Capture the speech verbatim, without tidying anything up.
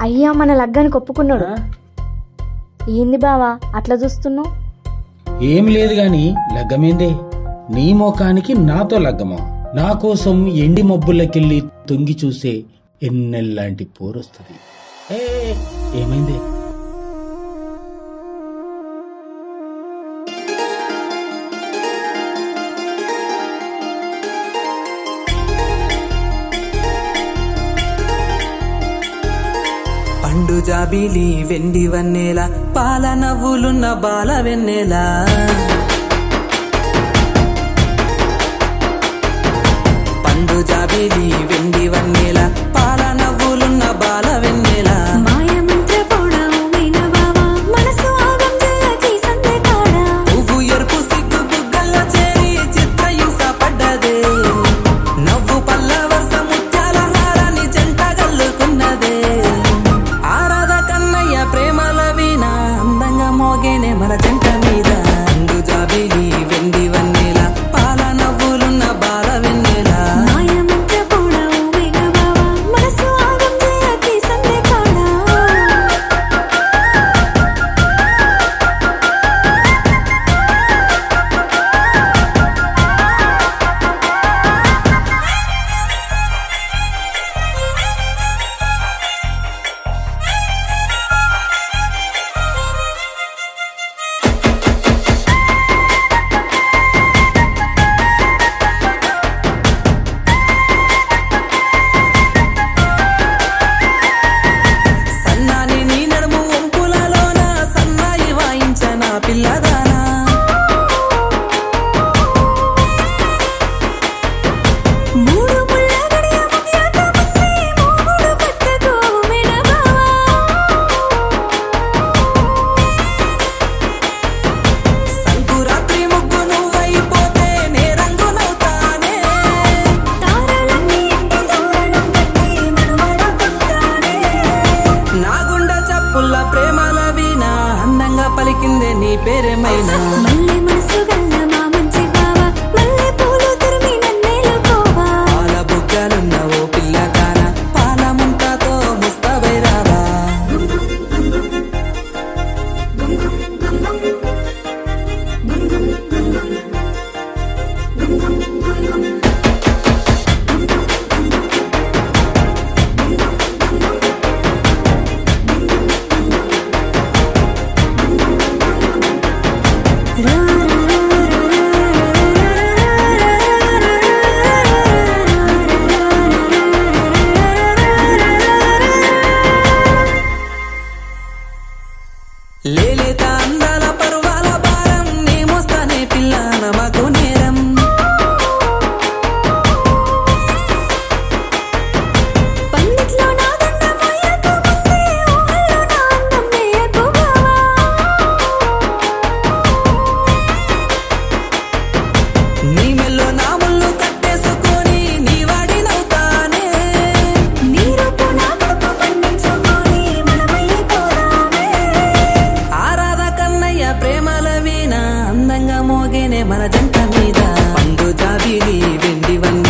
అయ్యా మన లగ్గానికి ఒప్పుకున్నాడు. ఏంది బావా అట్లా చూస్తున్నావు? ఏం లేదు గాని లగ్గమేందే, నీ మోకానికి నాతో లగ్గమా? నా కోసం ఎండి మబ్బులకెళ్ళి తొంగి చూసే ఎన్నెల్లాంటి పోరొస్తుంది. ఏ ఏమైంది? పండు జాబిలి వెండి వన్నెల పాల నవ్వులున్న బాల వెన్నెల పండు జాబిలి వెండి వన్నెల పాల నవ్వులున్న బాల వెన్నెల పువ్వు ఎరుపు సిగ్గు బుగ్గల్లో చేరి చిత్రహింస పడ్డదే. నవ్వు పల్ల వర్ష ముత్యాల హారాన్ని జంట గల్లుకున్నదే. ప్రేమల వీణ అందంగా మోగేనే మన జంట మీద. అందు జాబిలి వెండి వన్నెల పాల నవ్వులున్న బాల వెన్నెల పిల్లదానా. సంకురాత్రి ముగ్గు నువ్వైపోతే నే రంగు నవ్వుతానే. నా గుండె చప్పుల్ల ప్రేమల వీణ అందంగా పలికిందే నీ పేరేమైనా. పాల బుగ్గలున్న ఓ పిల్లగాన పాల ముంతతో ముస్తాబై రావా. లేలేత అందాల పర్వాల భారం నీ మోస్తానే పిల్ల నమకు నేరం. నీ మెల్లో నా ముళ్ళు కట్టేసుకొని నీ వాడి నవ్వుతానే. ప్రేమల వీణ అందంగా మోగేనే మన జంట మీద. పండు జాబిలి వెండి వన్నెల